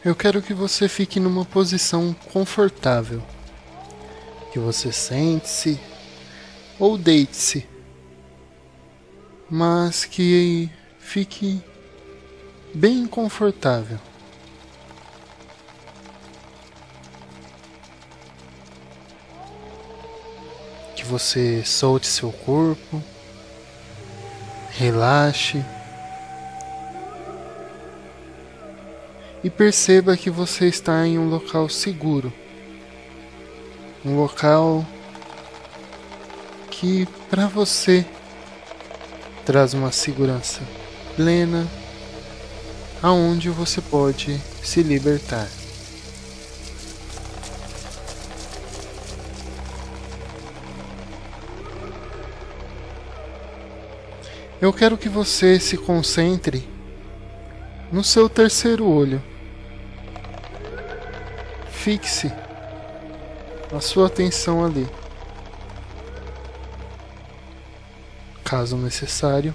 Eu quero que você fique numa posição confortável. Que você sente-se ou deite-se, mas que fique bem confortável. Que você solte seu corpo, relaxe e perceba que você está em um local seguro, um local que para você traz uma segurança plena, aonde você pode se libertar. Eu quero que você se concentre no seu terceiro olho. Fixe a sua atenção ali. Caso necessário,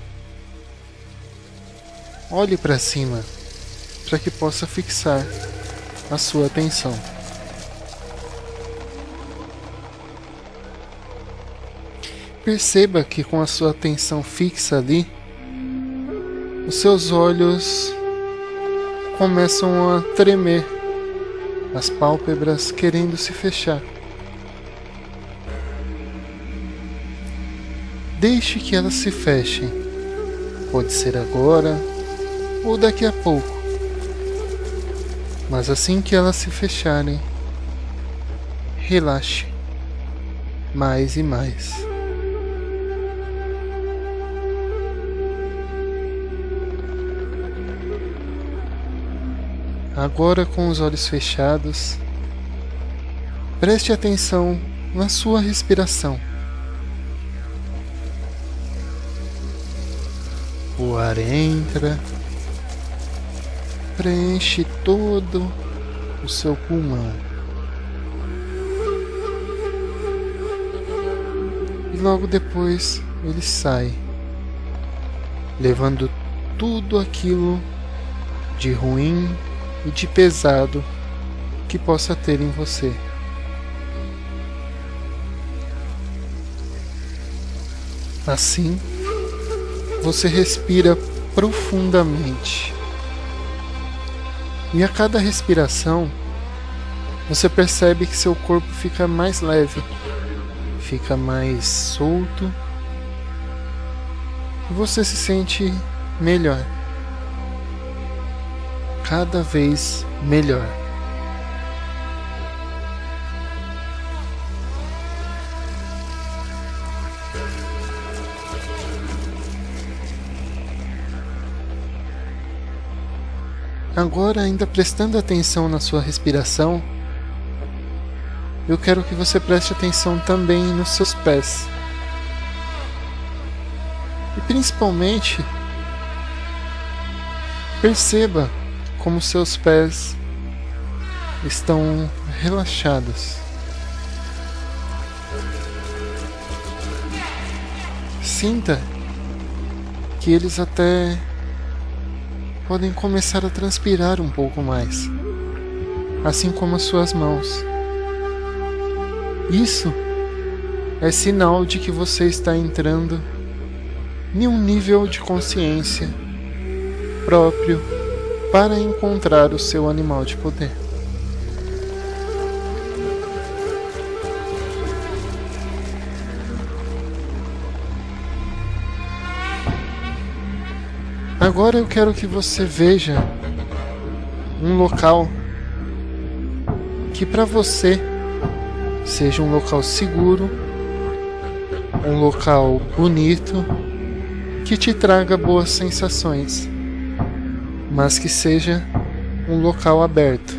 olhe para cima para que possa fixar a sua atenção. Perceba que com a sua atenção fixa ali, os seus olhos começam a tremer, as pálpebras querendo se fechar. Deixe que elas se fechem. Pode ser agora ou daqui a pouco. Mas assim que elas se fecharem, relaxe mais e mais. Agora, com os olhos fechados, preste atenção na sua respiração. O ar entra, preenche todo o seu pulmão e logo depois ele sai, levando tudo aquilo de ruim e de pesado que possa ter em você. Assim, você respira profundamente. E a cada respiração, você percebe que seu corpo fica mais leve, fica mais solto, e você se sente melhor. Cada vez melhor. Agora, ainda prestando atenção na sua respiração, eu quero que você preste atenção também nos seus pés. E principalmente, perceba como seus pés estão relaxados. Sinta que eles até podem começar a transpirar um pouco mais, assim como as suas mãos. Isso é sinal de que você está entrando em um nível de consciência próprio para encontrar o seu animal de poder. Agora eu quero que você veja um local que para você seja um local seguro, um local bonito, que te traga boas sensações, mas que seja um local aberto.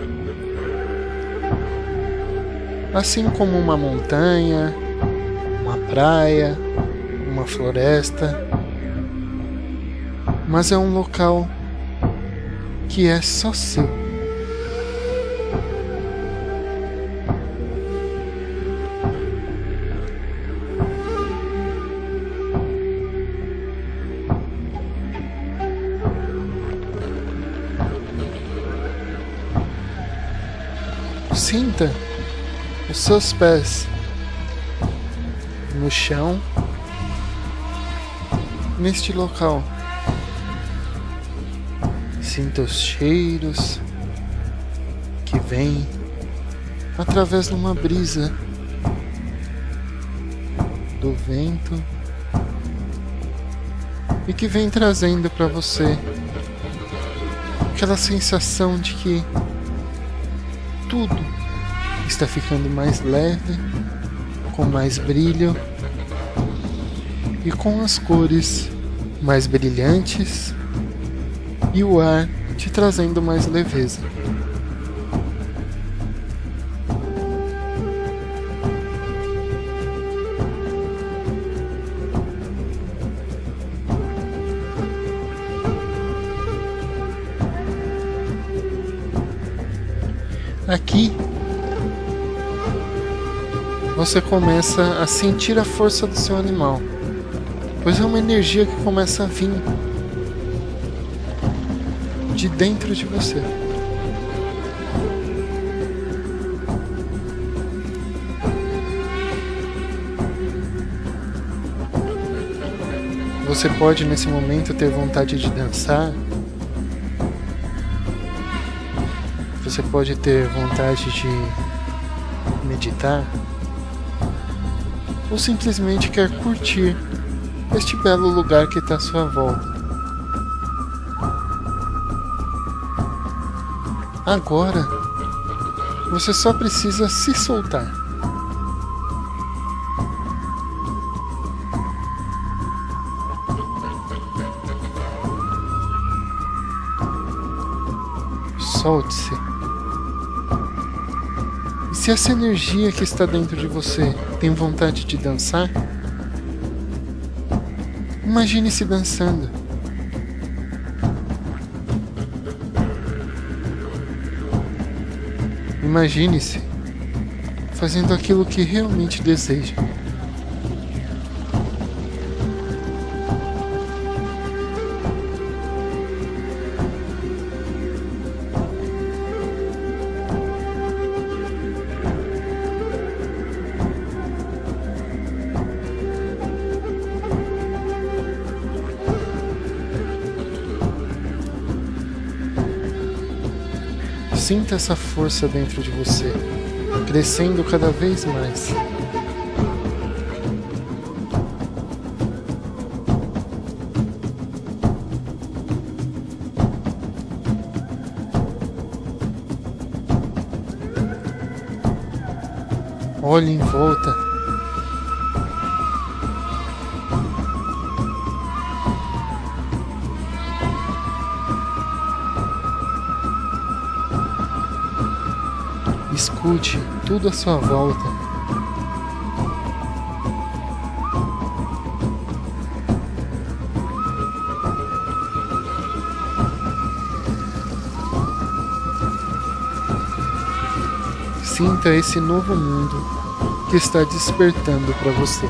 Assim como uma montanha, uma praia, uma floresta, mas é um local que é só seu. sinta os seus pés no chão, neste local. Sinta os cheiros que vêm através de uma brisa do vento e que vem trazendo para você aquela sensação de que tudo está ficando mais leve, com mais brilho e com as cores mais brilhantes e o ar te trazendo mais leveza. Aqui você começa a sentir a força do seu animal, pois é uma energia que começa a vir de dentro de você. Você pode nesse momento ter vontade de dançar. Você pode ter vontade de meditar, ou simplesmente quer curtir este belo lugar que está à sua volta. Agora, você só precisa se soltar. Solte-se. Se essa energia que está dentro de você tem vontade de dançar, imagine-se dançando. Imagine-se fazendo aquilo que realmente deseja. Sinta essa força dentro de você, crescendo cada vez mais. Olhe em volta. Escute tudo à sua volta. Sinta esse novo mundo que está despertando para você.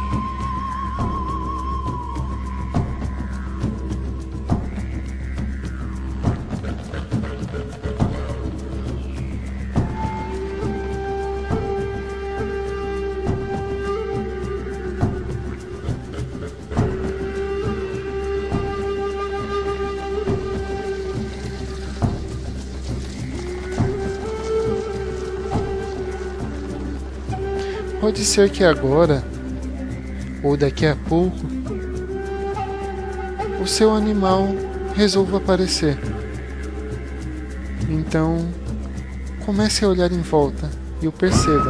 Pode ser que agora, ou daqui a pouco, o seu animal resolva aparecer. Então, comece a olhar em volta e o perceba.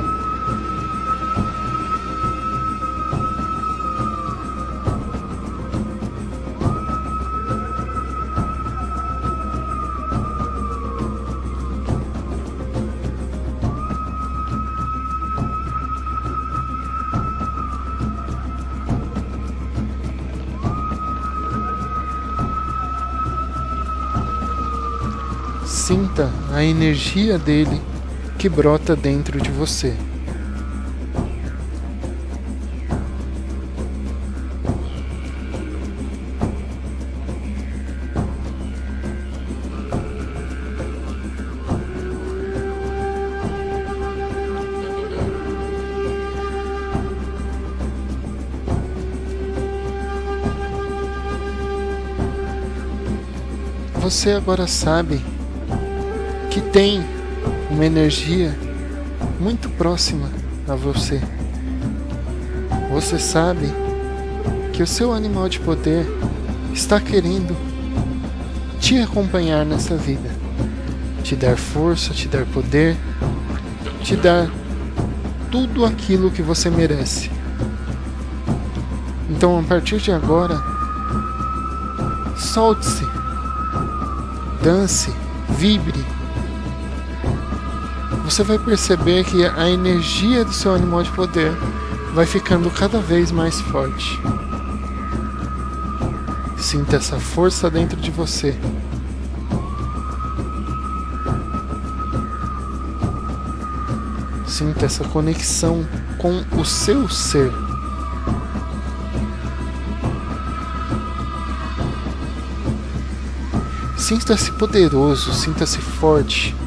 Sinta a energia dele que brota dentro de você. Você agora sabe que tem uma energia muito próxima a você. Você sabe que o seu animal de poder está querendo te acompanhar nessa vida, te dar força, te dar poder, te dar tudo aquilo que você merece. Então, a partir de agora, solte-se, dance, vibre. Você vai perceber que a energia do seu animal de poder vai ficando cada vez mais forte. Sinta essa força dentro de você. Sinta essa conexão com o seu ser. Sinta-se poderoso, sinta-se forte.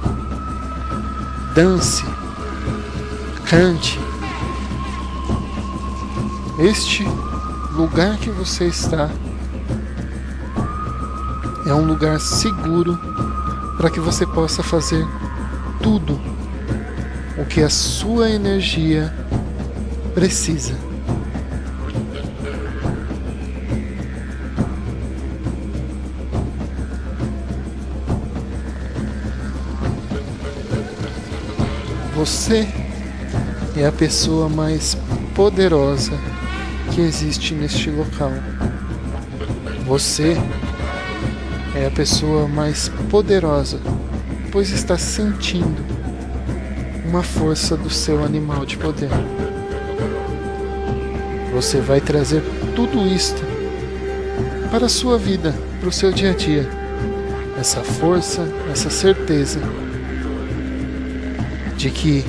Dance, cante. Este lugar que você está é um lugar seguro para que você possa fazer tudo o que a sua energia precisa. Você é a pessoa mais poderosa que existe neste local. Você é a pessoa mais poderosa, pois está sentindo uma força do seu animal de poder. Você vai trazer tudo isto para a sua vida, para o seu dia a dia. Essa força, essa certeza de que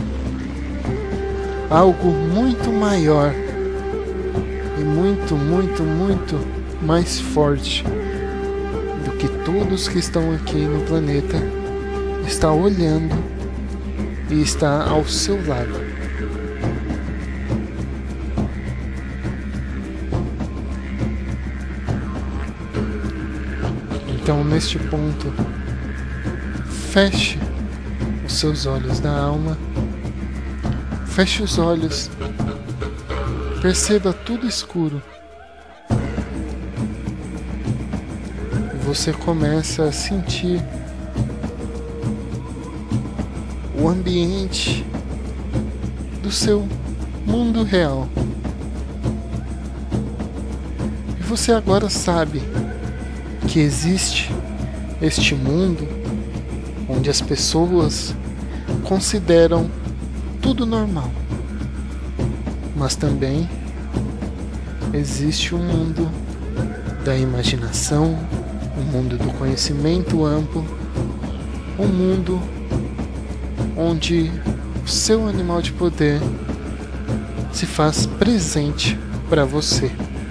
algo muito maior e muito mais forte do que todos que estão aqui no planeta está olhando e está ao seu lado. Então, neste ponto, feche os seus olhos da alma, feche os olhos, perceba tudo escuro. E você começa a sentir o ambiente do seu mundo real. E você agora sabe que existe este mundo onde as pessoas consideram tudo normal, mas também existe um mundo da imaginação, um mundo do conhecimento amplo, um mundo onde o seu animal de poder se faz presente para você.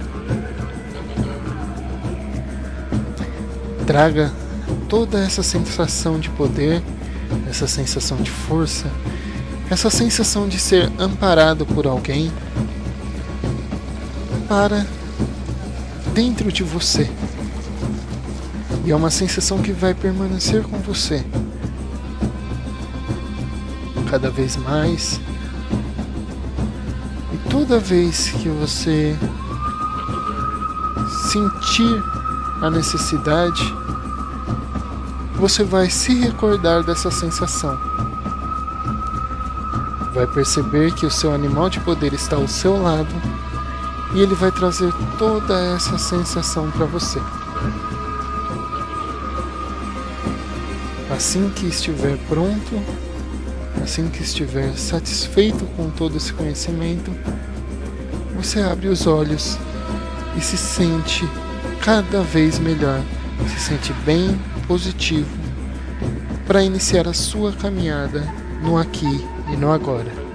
Traga toda essa sensação de poder, essa sensação de força, essa sensação de ser amparado por alguém para dentro de você. E é uma sensação que vai permanecer com você cada vez mais. E toda vez que você sentir a necessidade, você vai se recordar dessa sensação. Vai perceber que o seu animal de poder está ao seu lado e ele vai trazer toda essa sensação para você. Assim que estiver pronto, assim que estiver satisfeito com todo esse conhecimento, você abre os olhos e se sente cada vez melhor, se sente bem, positivo, para iniciar a sua caminhada no aqui e no agora.